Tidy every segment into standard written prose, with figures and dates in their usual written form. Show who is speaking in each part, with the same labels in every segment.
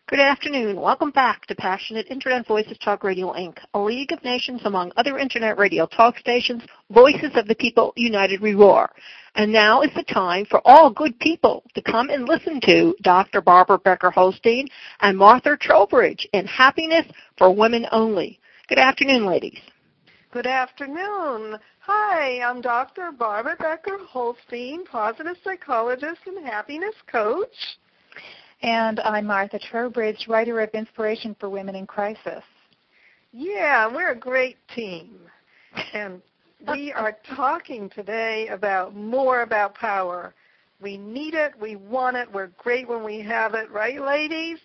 Speaker 1: Good afternoon. Welcome back to Passionate Internet Voices Talk Radio, Inc., a league of nations among other Internet radio talk stations, voices of the people united we roar. And now is the time for all good people to come and listen to Dr. Barbara Becker-Holstein and Martha Trowbridge in Happiness for Women Only. Good afternoon, ladies.
Speaker 2: Good afternoon. Hi, I'm Dr. Barbara Becker-Holstein, positive psychologist and happiness coach.
Speaker 3: And I'm Martha Trowbridge, writer of Inspiration for Women in Crisis.
Speaker 2: Yeah, we're a great team. And we are talking today about more about power. We need it. We want it. We're great when we have it. Right, ladies?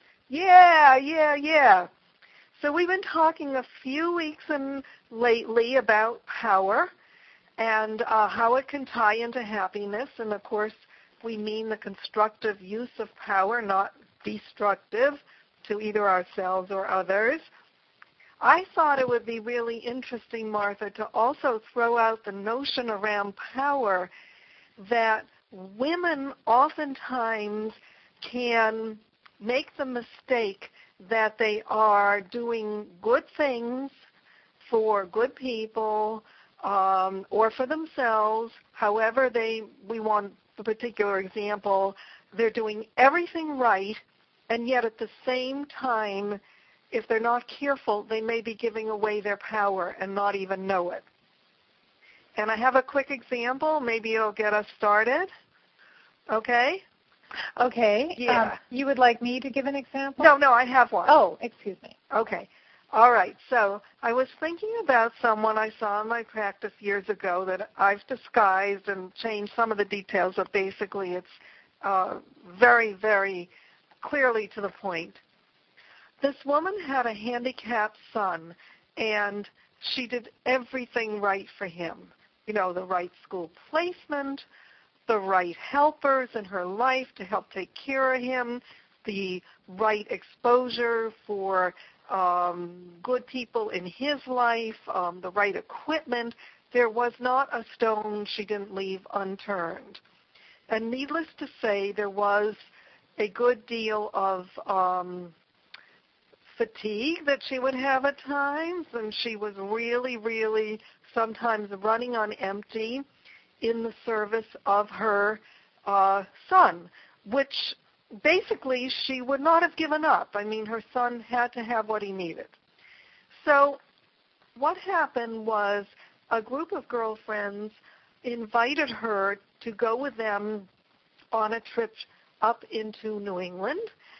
Speaker 2: Yeah. So we've been talking a few weeks lately about power and how it can tie into happiness. And, of course, we mean the constructive use of power, not destructive to either ourselves or others. I thought it would be really interesting, Martha, to also throw out the notion around power that women oftentimes can make the mistake that they are doing good things for good people or for themselves, however we want the particular example, they're doing everything right, and yet at the same time, if they're not careful, they may be giving away their power and not even know it. And I have a quick example. Maybe it'll get us started. Okay?
Speaker 3: Okay.
Speaker 2: Yeah.
Speaker 3: You would like me to give an example?
Speaker 2: No, I have one.
Speaker 3: Oh, excuse me.
Speaker 2: Okay. All right. So I was thinking about someone I saw in my practice years ago that I've disguised and changed some of the details, but basically it's very, very clearly to the point. This woman had a handicapped son, and she did everything right for him. You know, the right school placement, the right helpers in her life to help take care of him, the right exposure for good people in his life, the right equipment. There was not a stone she didn't leave unturned. And needless to say, there was a good deal of fatigue that she would have at times, and she was really, really sometimes running on empty in the service of her son, which basically she would not have given up. I mean, her son had to have what he needed. So what happened was a group of girlfriends invited her to go with them on a trip up into New England,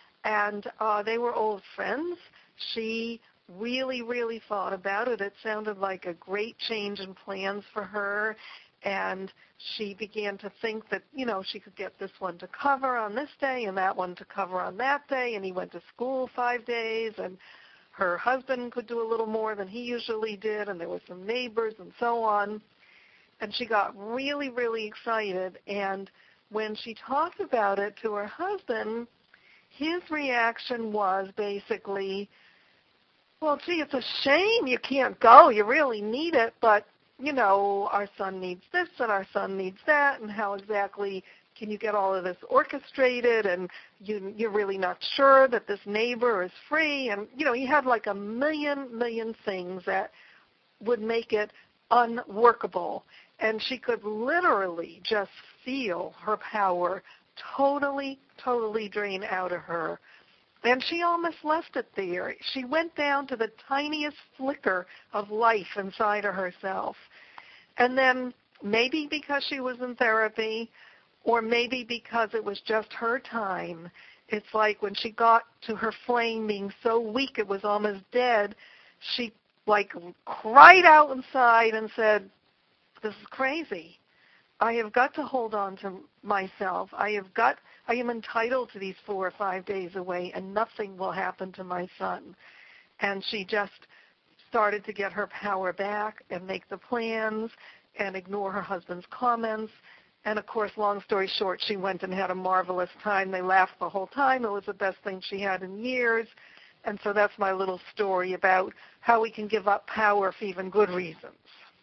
Speaker 2: and they were old friends. She really, really thought about it. It sounded like a great change in plans for her, and she began to think that, you know, she could get this one to cover on this day and that one to cover on that day, and he went to school 5 days, and her husband could do a little more than he usually did, and there were some neighbors and so on. And she got really, really excited, and when she talked about it to her husband, his reaction was basically, well, gee, it's a shame you can't go. You really need it, but, you know, our son needs this and our son needs that, and how exactly can you get all of this orchestrated, and you're really not sure that this neighbor is free. And, you know, he had like a million things that would make it unworkable. And she could literally just feel her power totally drain out of her. And she almost left it there. She went down to the tiniest flicker of life inside of herself. And then maybe because she was in therapy, or maybe because it was just her time, it's like when she got to her flame being so weak it was almost dead, she like cried out inside and said, this is crazy. I have got to hold on to myself. I am entitled to these 4 or 5 days away, and nothing will happen to my son. And she just started to get her power back and make the plans and ignore her husband's comments. And, of course, long story short, she went and had a marvelous time. They laughed the whole time. It was the best thing she had in years. And so that's my little story about how we can give up power for even good reasons.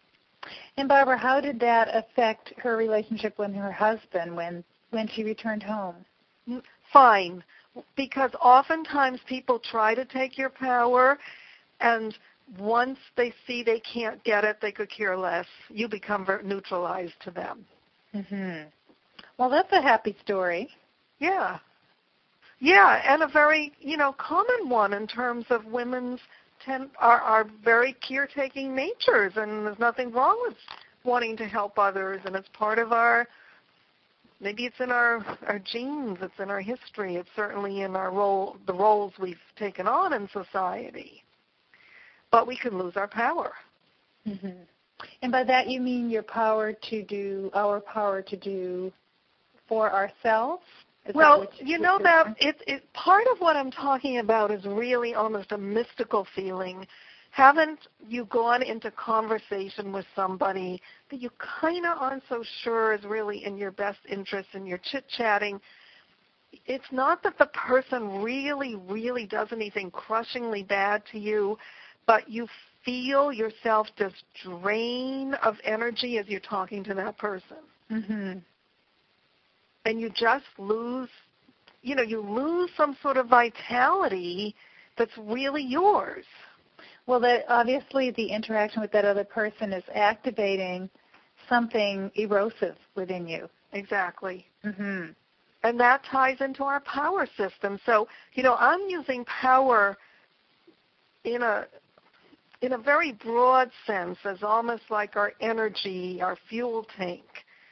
Speaker 3: And, Barbara, how did that affect her relationship with her husband when she returned home?
Speaker 2: Fine. Because oftentimes people try to take your power, and once they see they can't get it, they could care less. You become neutralized to them.
Speaker 3: Mm-hmm. Well, that's a happy story.
Speaker 2: Yeah. Yeah, and a very, common one in terms of women's are very caretaking natures, and there's nothing wrong with wanting to help others, and it's part of maybe it's in our genes, it's in our history, it's certainly in the roles we've taken on in society. But we can lose our power.
Speaker 3: Mm-hmm. And by that you mean our power to do for ourselves?
Speaker 2: Well, that it part of what I'm talking about is really almost a mystical feeling. Haven't you gone into conversation with somebody that you kind of aren't so sure is really in your best interest, and you're chit-chatting? It's not that the person really, really does anything crushingly bad to you, but you feel yourself just drain of energy as you're talking to that person.
Speaker 3: Mm-hmm.
Speaker 2: And you just lose, you lose some sort of vitality that's really yours.
Speaker 3: Well, obviously the interaction with that other person is activating something erosive within you.
Speaker 2: Exactly.
Speaker 3: Mm-hmm.
Speaker 2: And that ties into our power system. So, I'm using power in a very broad sense as almost like our energy, our fuel tank,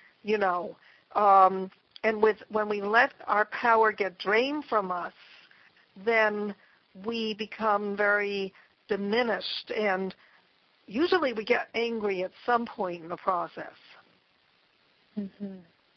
Speaker 2: and when we let our power get drained from us, then we become very diminished, and usually we get angry at some point in the process.
Speaker 3: Mm-hmm.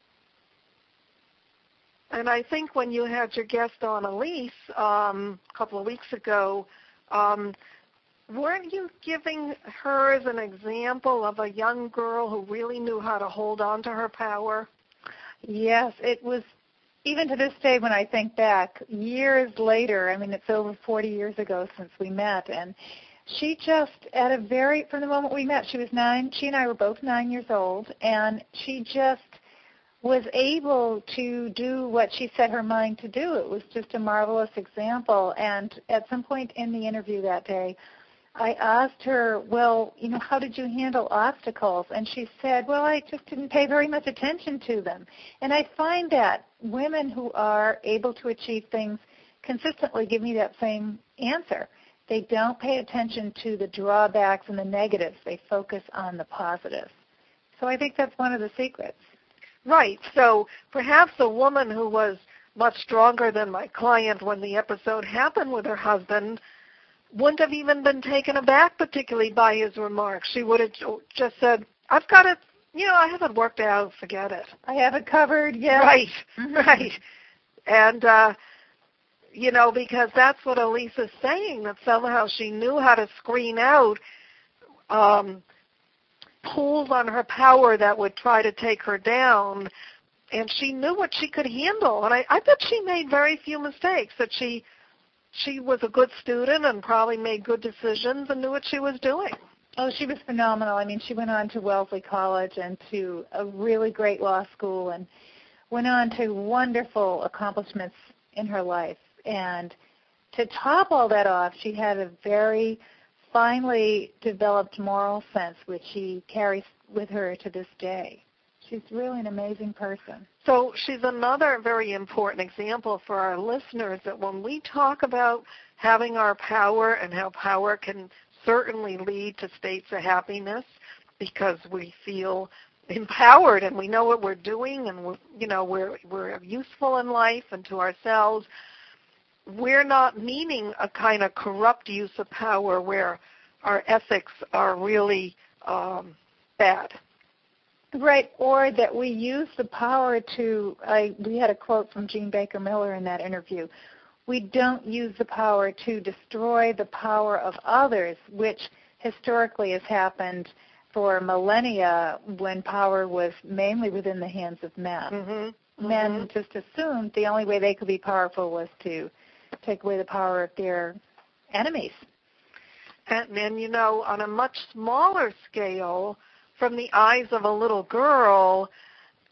Speaker 2: And I think when you had your guest on, Elise, a couple of weeks ago, weren't you giving her as an example of a young girl who really knew how to hold on to her power?
Speaker 3: Yes, it was, even to this day when I think back, years later, it's over 40 years ago since we met, and she just, from the moment we met, she was 9, she and I were both 9 years old, and she just was able to do what she set her mind to do. It was just a marvelous example, and at some point in the interview that day, I asked her, well, how did you handle obstacles? And she said, well, I just didn't pay very much attention to them. And I find that women who are able to achieve things consistently give me that same answer. They don't pay attention to the drawbacks and the negatives. They focus on the positives. So I think that's one of the secrets.
Speaker 2: Right. So perhaps a woman who was much stronger than my client when the episode happened with her husband wouldn't have even been taken aback particularly by his remarks. She would have just said, I've got it, I haven't worked out, forget it.
Speaker 3: I have it covered, yeah.
Speaker 2: Right, right. And, because that's what Elise is saying, that somehow she knew how to screen out pulls on her power that would try to take her down, and she knew what she could handle. And I bet she made very few mistakes, that she was a good student and probably made good decisions and knew what she was doing.
Speaker 3: Oh, she was phenomenal. She went on to Wellesley College and to a really great law school and went on to wonderful accomplishments in her life. And to top all that off, she had a very finely developed moral sense, which she carries with her to this day. She's really an amazing person.
Speaker 2: So she's another very important example for our listeners, that when we talk about having our power and how power can certainly lead to states of happiness because we feel empowered and we know what we're doing and we're useful in life and to ourselves, we're not meaning a kind of corrupt use of power where our ethics are really bad.
Speaker 3: Right, or that we use the power to, we had a quote from Jean Baker Miller in that interview, we don't use the power to destroy the power of others, which historically has happened for millennia when power was mainly within the hands of men.
Speaker 2: Mm-hmm.
Speaker 3: Men just assumed the only way they could be powerful was to take away the power of their enemies.
Speaker 2: And on a much smaller scale, from the eyes of a little girl,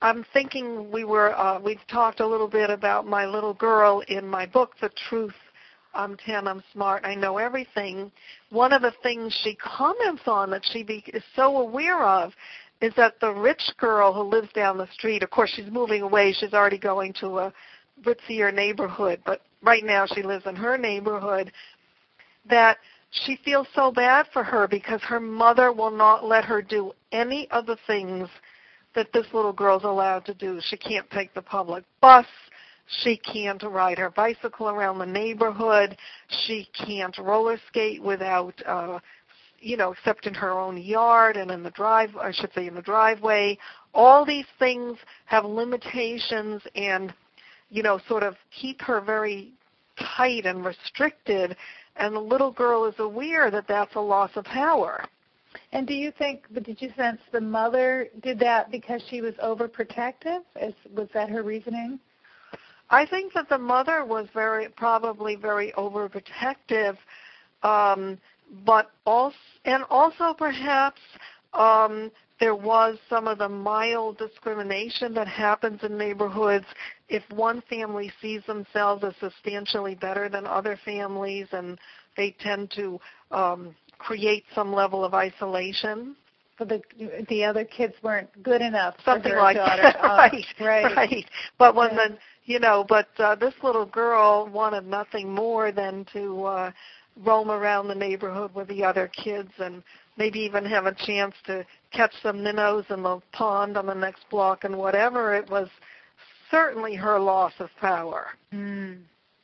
Speaker 2: I'm thinking we've talked a little bit about my little girl in my book, The Truth. I'm 10, I'm smart, I know everything. One of the things she comments on that she is so aware of is that the rich girl who lives down the street, of course she's moving away, she's already going to a ritzier neighborhood, but right now she lives in her neighborhood, that she feels so bad for her because her mother will not let her do any of the things that this little girl's allowed to do. She can't take the public bus. She can't ride her bicycle around the neighborhood. She can't roller skate without, except in her own yard and in the driveway. All these things have limitations and, sort of keep her very tight and restricted. And the little girl is aware that that's a loss of power.
Speaker 3: And did you sense the mother did that because she was overprotective? Was that her reasoning?
Speaker 2: I think that the mother was probably very overprotective, but also perhaps there was some of the mild discrimination that happens in neighborhoods if one family sees themselves as substantially better than other families, and they tend to create some level of isolation.
Speaker 3: So the other kids weren't good enough.
Speaker 2: Something
Speaker 3: for her
Speaker 2: like
Speaker 3: daughter.
Speaker 2: that, right. But when this little girl wanted nothing more than to roam around the neighborhood with the other kids and maybe even have a chance to catch some minnows in the pond on the next block and whatever. It was certainly her loss of power.
Speaker 3: Mm.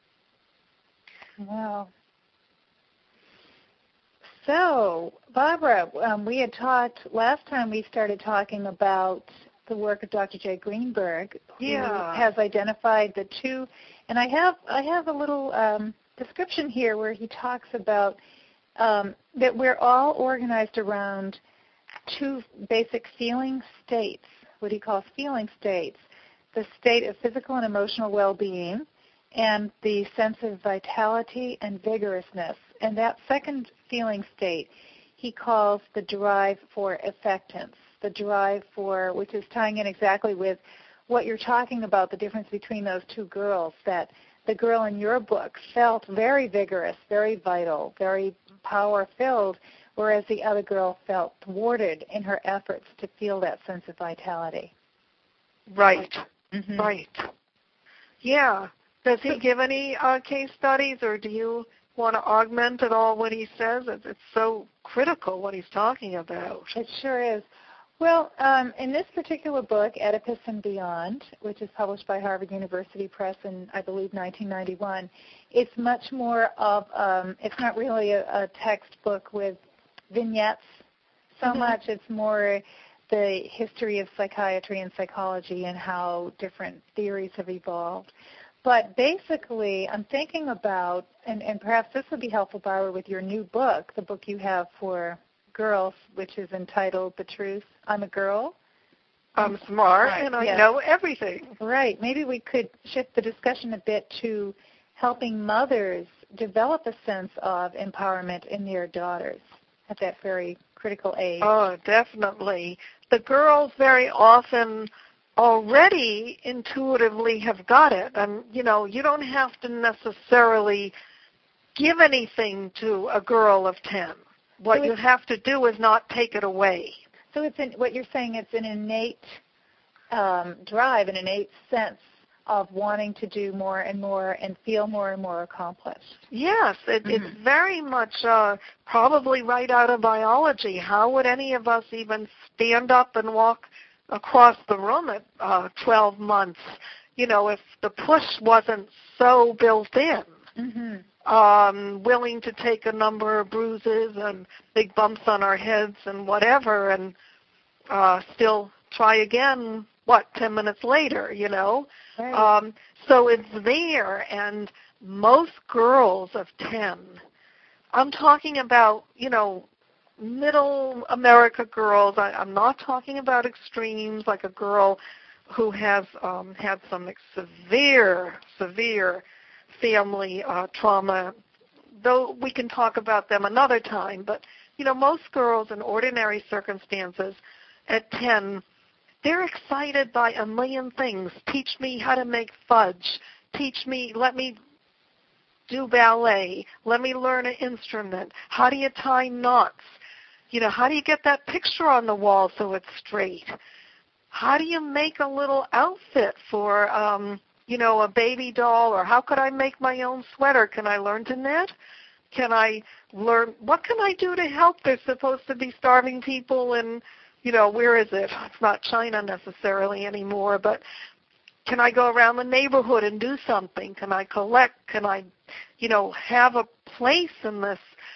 Speaker 3: Wow. So, Barbara, we had talked, last time we started talking about the work of Dr. Jay Greenberg, who has identified the two, and I have a little description here where he talks about that we're all organized around two basic feeling states, what he calls feeling states, the state of physical and emotional well-being, and the sense of vitality and vigorousness. And that second feeling state he calls the drive for effectance, the drive for, which is tying in exactly with what you're talking about, the difference between those two girls, that the girl in your book felt very vigorous, very vital, very power-filled, whereas the other girl felt thwarted in her efforts to feel that sense of vitality.
Speaker 2: Right.
Speaker 3: Mm-hmm.
Speaker 2: Right. Yeah. Does he give any case studies, or do you want to augment at all what he says? It's so critical what he's talking about.
Speaker 3: It sure is. Well, in this particular book, Oedipus and Beyond, which is published by Harvard University Press in, I believe, 1991, it's much more of, it's not really a textbook with vignettes so much. It's more the history of psychiatry and psychology and how different theories have evolved. But basically, I'm thinking about, and perhaps this would be helpful, Barbara, with your new book, the book you have for girls, which is entitled The Truth. I'm a Girl.
Speaker 2: I'm smart,
Speaker 3: right.
Speaker 2: and I know everything.
Speaker 3: Right. Maybe we could shift the discussion a bit to helping mothers develop a sense of empowerment in their daughters at that very critical age.
Speaker 2: Oh, definitely. The girls very often already intuitively have got it. And, you don't have to necessarily give anything to a girl of 10. What you have to do is not take it away.
Speaker 3: So what you're saying, it's an innate drive, an innate sense of wanting to do more and more and feel more and more accomplished.
Speaker 2: Yes, it's very much probably right out of biology. How would any of us even stand up and walk across the room at 12 months, if the push wasn't so built in?
Speaker 3: Mm-hmm.
Speaker 2: Willing to take a number of bruises and big bumps on our heads and whatever, and still try again, 10 minutes later,
Speaker 3: Right.
Speaker 2: So it's there, and most girls of 10, I'm talking about, middle America girls. I'm not talking about extremes, like a girl who has had some severe family trauma, though we can talk about them another time. But, most girls in ordinary circumstances at 10 they're excited by a million things. Teach me how to make fudge. Let me do ballet. Let me learn an instrument. How do you tie knots? How do you get that picture on the wall so it's straight? How do you make a little outfit for, a baby doll? Or how could I make my own sweater? Can I learn to knit? What can I do to help? There's supposed to be starving people in, where is it? It's not China necessarily anymore, but can I go around the neighborhood and do something? Can I collect? Can I, have a place in this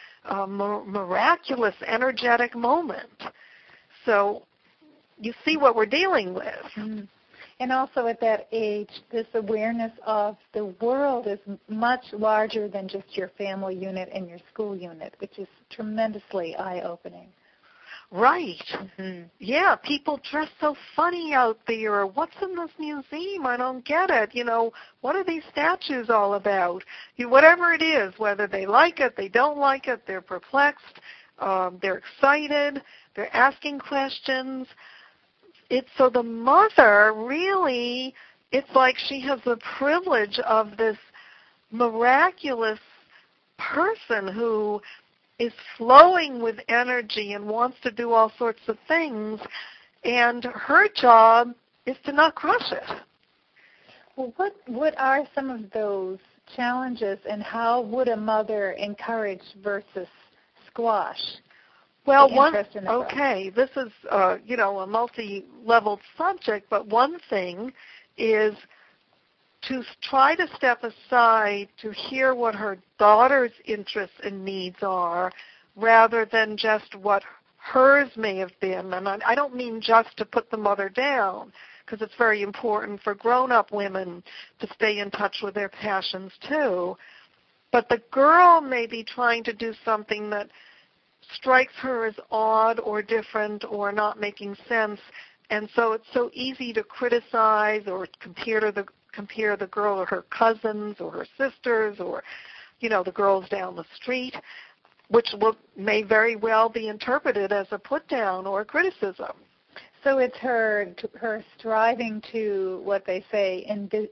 Speaker 2: miraculous, energetic moment? So you see what we're dealing with.
Speaker 3: Mm-hmm. And also at that age, this awareness of the world is much larger than just your family unit and your school unit, which is tremendously eye-opening.
Speaker 2: Right.
Speaker 3: Mm-hmm.
Speaker 2: Yeah, people dress so funny out there. What's in this museum? I don't get it. What are these statues all about? Whatever it is, whether they like it, they don't like it, they're perplexed, they're excited, they're asking questions. So the mother really, it's like she has the privilege of this miraculous person who is flowing with energy and wants to do all sorts of things, and her job is to not crush it.
Speaker 3: Well, what are some of those challenges, and how would a mother encourage versus squash?
Speaker 2: Well, this is, a multi-leveled subject, but one thing is to try to step aside to hear what her daughter's interests and needs are rather than just what hers may have been. And I don't mean just to put the mother down, because it's very important for grown-up women to stay in touch with their passions too. But the girl may be trying to do something that strikes her as odd or different or not making sense, and so it's so easy to criticize or compare the girl or her cousins or her sisters or, the girls down the street, which may very well be interpreted as a put-down or a criticism.
Speaker 3: So it's her striving to, what they say,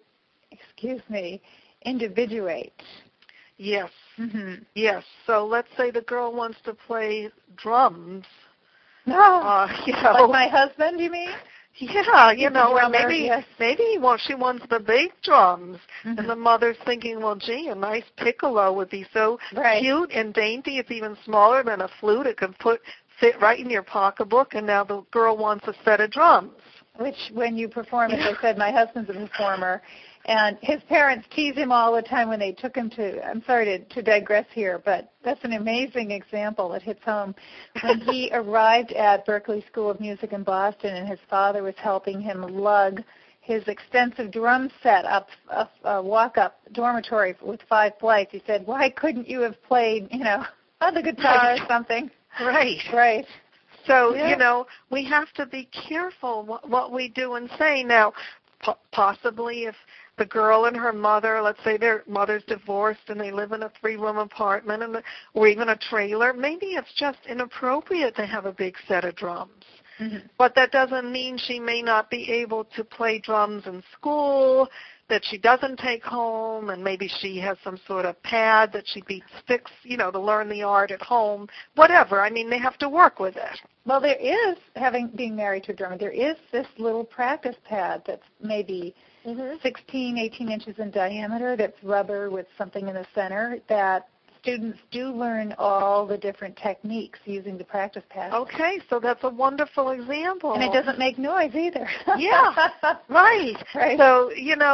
Speaker 3: individuate.
Speaker 2: Yes.
Speaker 3: Mm-hmm.
Speaker 2: Yes. So let's say the girl wants to play drums.
Speaker 3: No. Like my husband, you mean?
Speaker 2: Yeah, and
Speaker 3: yes.
Speaker 2: maybe she wants the big drums,
Speaker 3: mm-hmm.
Speaker 2: and the mother's thinking, well, gee, a nice piccolo would be so cute and dainty. It's even smaller than a flute. It could fit right in your pocketbook, and now the girl wants a set of drums.
Speaker 3: Which, when you perform, as I said, my husband's a performer, and his parents tease him all the time when they took him to, I'm sorry to digress here, but that's an amazing example that hits home. When he arrived at Berklee School of Music in Boston and his father was helping him lug his extensive drum set up a walk-up dormitory with 5 flights, he said, why couldn't you have played, on the guitar or something?
Speaker 2: Right.
Speaker 3: Right.
Speaker 2: So, we have to be careful what we do and say. Now, possibly if the girl and her mother, let's say their mother's divorced and they live in a 3-room apartment or even a trailer, maybe it's just inappropriate to have a big set of drums.
Speaker 3: Mm-hmm.
Speaker 2: But that doesn't mean she may not be able to play drums in school, that she doesn't take home, and maybe she has some sort of pad that she beats sticks, to learn the art at home, whatever. I mean, they have to work with it.
Speaker 3: Well, there is, being married to a drummer, there is this little practice pad that's maybe 16, 18 inches in diameter, that's rubber with something in the center, that students do learn all the different techniques using the practice pad.
Speaker 2: Okay, so that's a wonderful example.
Speaker 3: And it doesn't make noise either.
Speaker 2: Yeah, right. So,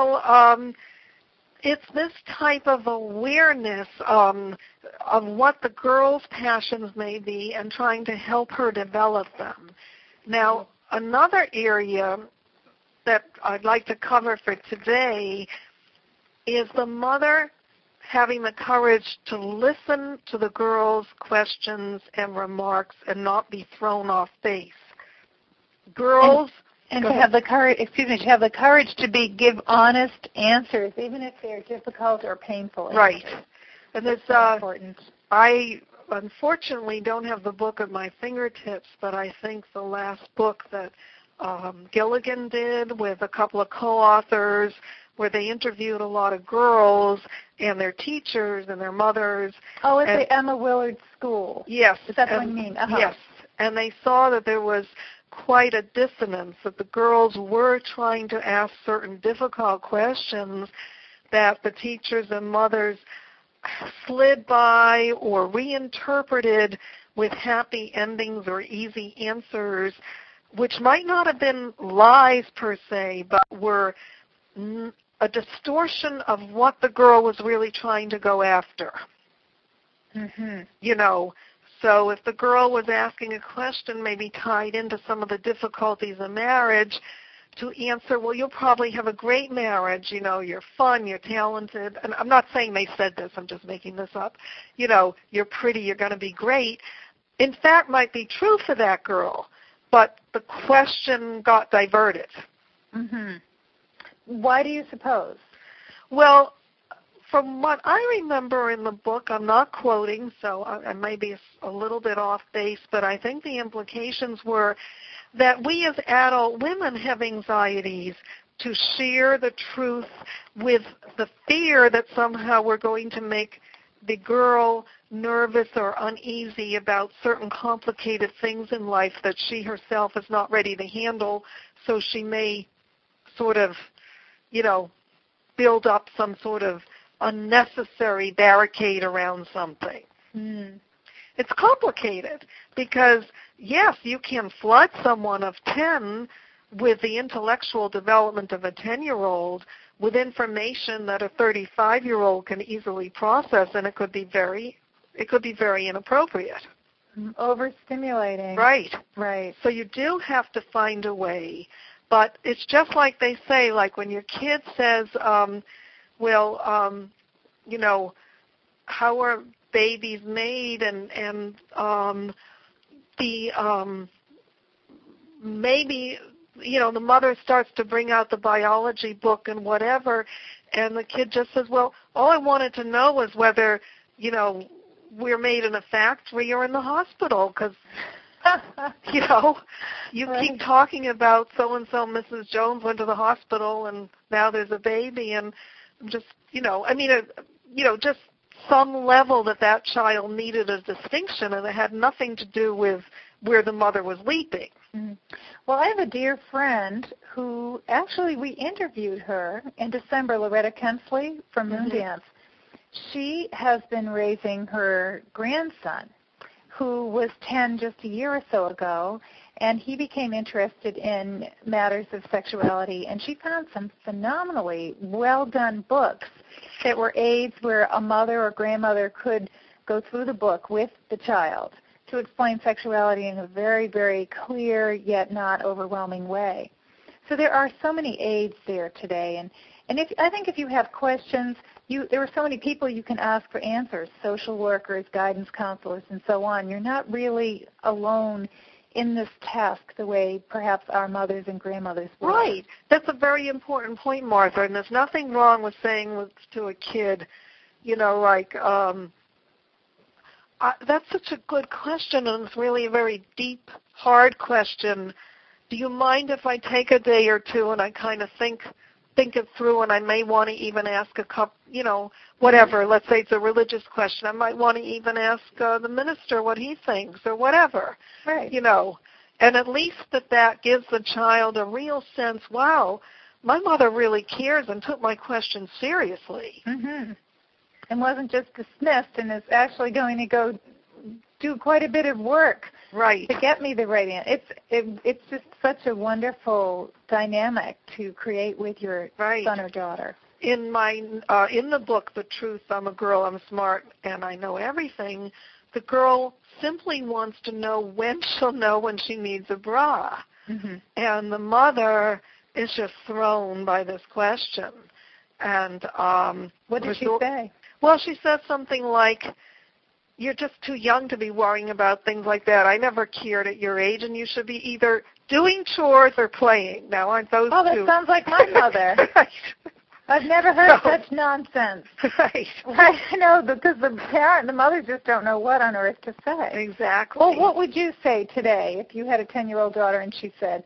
Speaker 2: it's this type of awareness of what the girl's passions may be and trying to help her develop them. Now, another area that I'd like to cover for today is the mother having the courage to listen to the girl's questions and remarks and not be thrown off base. Girls...
Speaker 3: And to have the courage, to give honest answers, even if they're difficult or painful.
Speaker 2: Right. And it's
Speaker 3: important.
Speaker 2: I unfortunately don't have the book at my fingertips, but I think the last book that Gilligan did with a couple of co-authors, where they interviewed a lot of girls and their teachers and their mothers.
Speaker 3: Oh, it's the Emma Willard School.
Speaker 2: Yes.
Speaker 3: Is that what you mean? Uh-huh.
Speaker 2: Yes. And they saw that there was quite a dissonance, that the girls were trying to ask certain difficult questions that the teachers and mothers slid by or reinterpreted with happy endings or easy answers, which might not have been lies per se, but were a distortion of what the girl was really trying to go after.
Speaker 3: Mm-hmm.
Speaker 2: You know, so if the girl was asking a question maybe tied into some of the difficulties of marriage, to answer, well, you'll probably have a great marriage, you know, you're fun, you're talented, and I'm not saying they said this, I'm just making this up, you know, you're pretty, you're going to be great, in fact might be true for that girl, but the question got diverted.
Speaker 3: Mm-hmm. Why do you suppose?
Speaker 2: Well, from what I remember in the book, I'm not quoting, so I may be a little bit off base, but I think the implications were that we as adult women have anxieties to share the truth with the fear that somehow we're going to make the girl nervous or uneasy about certain complicated things in life that she herself is not ready to handle, so she may sort of, you know, build up some sort of unnecessary barricade around something.
Speaker 3: Mm.
Speaker 2: It's complicated because, yes, you can flood someone of 10 with the intellectual development of a 10-year-old with information that a 35-year-old can easily process, and it could be very inappropriate.
Speaker 3: Overstimulating.
Speaker 2: Right.
Speaker 3: Right.
Speaker 2: So you do have to find a way. But it's just like they say, like when your kid says, you know, how are babies made, and maybe, you know, the mother starts to bring out the biology book and whatever, and the kid just says, well, all I wanted to know was whether, you know, we're made in a factory or in the hospital, because, you know, you keep talking about so-and-so, Mrs. Jones went to the hospital, and now there's a baby, and just, you know, I mean, you know, just some level that child needed a distinction, and it had nothing to do with where the mother was weeping.
Speaker 3: Mm-hmm. Well, I have a dear friend who actually we interviewed her in December, Loretta Kensley from Moondance. She has been raising her grandson, who was 10 just a year or so ago, and he became interested in matters of sexuality, and she found some phenomenally well-done books that were aids where a mother or grandmother could go through the book with the child to explain sexuality in a very, very clear yet not overwhelming way. So there are so many aids there today, and I think if you have questions, there are so many people you can ask for answers, social workers, guidance counselors, and so on. You're not really alone in this task the way perhaps our mothers and grandmothers were.
Speaker 2: Right. That's a very important point, Martha, and there's nothing wrong with saying to a kid, you know, like, that's such a good question, and it's really a very deep, hard question. Do you mind if I take a day or two and I kind of think it through, and I may want to even ask a couple, you know, whatever. Let's say it's a religious question. I might want to even ask the minister what he thinks or whatever.
Speaker 3: Right.
Speaker 2: You know, and at least that gives the child a real sense, wow, my mother really cares and took my question seriously.
Speaker 3: Mm-hmm. And wasn't just dismissed and is actually going to go do quite a bit of work
Speaker 2: right.
Speaker 3: to get me the right answer. It's just such a wonderful dynamic to create with your son or daughter.
Speaker 2: In the book, The Truth, I'm a Girl, I'm Smart, and I Know Everything, the girl simply wants to know when she'll know when she needs a bra.
Speaker 3: Mm-hmm.
Speaker 2: And the mother is just thrown by this question. And
Speaker 3: what did she say?
Speaker 2: Well, she said something like, you're just too young to be worrying about things like that. I never cared at your age, and you should be either doing chores or playing. Now, aren't those
Speaker 3: two? That sounds like my mother.
Speaker 2: Right.
Speaker 3: I've never heard such nonsense.
Speaker 2: Right.
Speaker 3: I know, because the mother just don't know what on earth to say.
Speaker 2: Exactly.
Speaker 3: Well, what would you say today if you had a 10-year-old daughter and she said,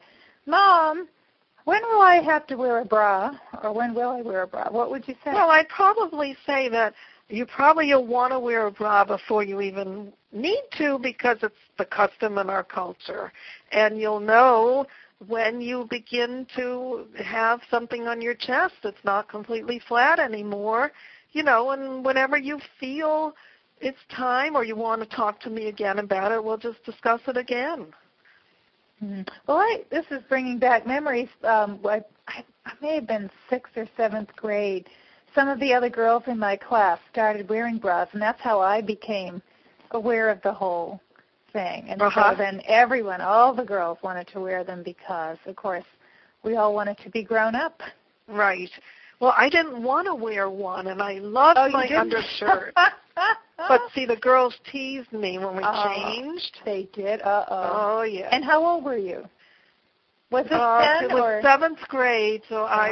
Speaker 3: Mom, when will I have to wear a bra, or when will I wear a bra? What would you say?
Speaker 2: Well, I'd probably say that you'll want to wear a bra before you even need to, because it's the custom in our culture. And you'll know when you begin to have something on your chest that's not completely flat anymore, and whenever you feel it's time or you want to talk to me again about it, we'll just discuss it again.
Speaker 3: Mm-hmm. Well, this is bringing back memories. I may have been 6th or 7th grade. Some of the other girls in my class started wearing bras, and that's how I became aware of the whole thing. And so then all the girls wanted to wear them because, of course, we all wanted to be grown up.
Speaker 2: Right. Well, I didn't want to wear one, and I loved my undershirt. But see, the girls teased me when we changed.
Speaker 3: They did?
Speaker 2: Oh, yeah.
Speaker 3: And how old were you? Was it 10
Speaker 2: It was 7th grade, so I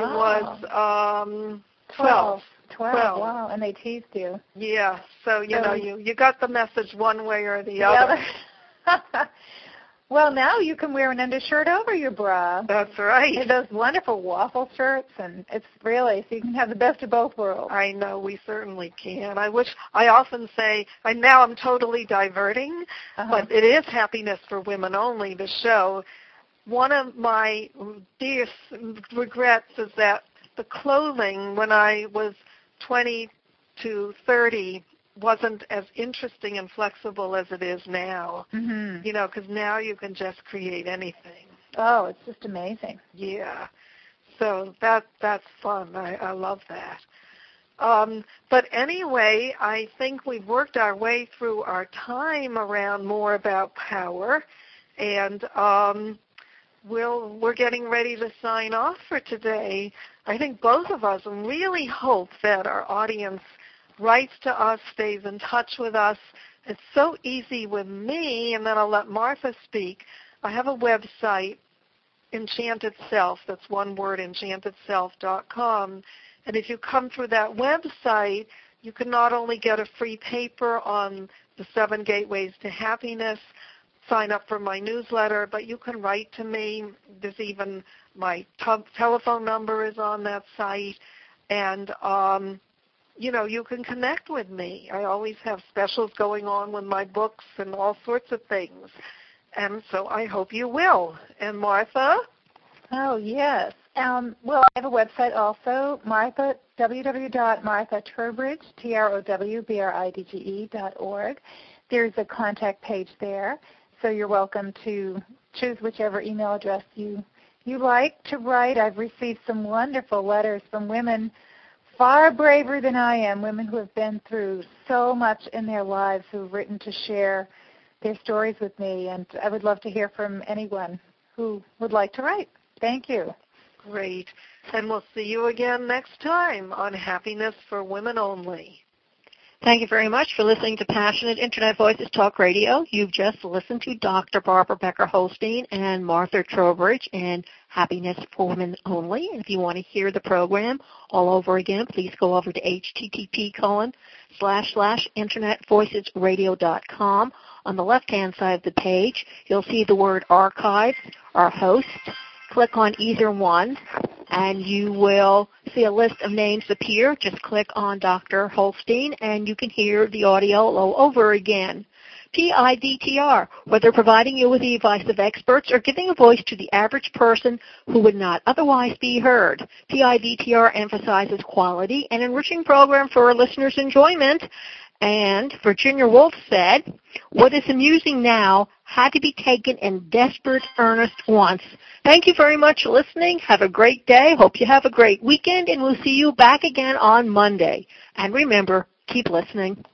Speaker 2: was 12.
Speaker 3: 12. Wow, and they teased you.
Speaker 2: Yeah, so, you got the message one way or the other.
Speaker 3: Well, now you can wear an undershirt over your bra.
Speaker 2: That's right.
Speaker 3: And those wonderful waffle shirts, and it's really, so you can have the best of both worlds.
Speaker 2: I know, we certainly can. I often say, now I'm totally diverting, but it is Happiness for Women Only, the show. One of my dearest regrets is that the clothing when I was 20 to 30 wasn't as interesting and flexible as it is now, because now you can just create anything.
Speaker 3: Oh, it's just amazing.
Speaker 2: Yeah. So that's fun. I love that. But anyway, I think we've worked our way through our time around more about power, and we're getting ready to sign off for today. I think both of us really hope that our audience writes to us, stays in touch with us. It's so easy with me, and then I'll let Martha speak. I have a website, Enchanted Self. That's one word, enchantedself.com. And if you come through that website, you can not only get a free paper on the 7 Gateways to Happiness, sign up for my newsletter, but you can write to me. There's even my telephone number is on that site, and you can connect with me. I always have specials going on with my books and all sorts of things, and so I hope you will. And Martha?
Speaker 3: Oh, yes. Well, I have a website also, www.marthatrowbridge, TROWBRIDGE.org. There's a contact page there, so you're welcome to choose whichever email address you like to write. I've received some wonderful letters from women far braver than I am, women who have been through so much in their lives, who've written to share their stories with me, and I would love to hear from anyone who would like to write. Thank you.
Speaker 2: Great. And we'll see you again next time on Happiness for Women Only.
Speaker 1: Thank you very much for listening to Passionate Internet Voices Talk Radio. You've just listened to Dr. Barbara Becker-Holstein and Martha Trowbridge in Happiness for Women Only. And if you want to hear the program all over again, please go over to http://internetvoicesradio.com. On the left-hand side of the page, you'll see the word archives, our host. Click on either one, and you will see a list of names appear. Just click on Dr. Holstein, and you can hear the audio all over again. PIDTR, whether providing you with the advice of experts or giving a voice to the average person who would not otherwise be heard. PIDTR emphasizes quality and enriching program for our listeners' enjoyment. And Virginia Woolf said, what is amusing now had to be taken in desperate earnest once. Thank you very much for listening. Have a great day. Hope you have a great weekend, and we'll see you back again on Monday. And remember, keep listening.